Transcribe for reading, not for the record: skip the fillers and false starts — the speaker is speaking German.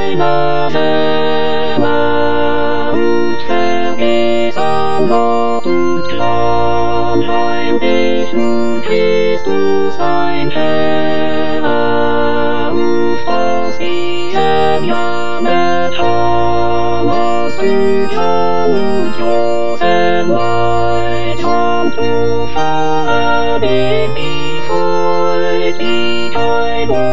deiner Seele und vergiss Lot und Gram, rein dich nun Christus dein Herr auf, dass ihren jammert Thomas, Bücher und Josef weit, und du verbind die Freud, die Teilung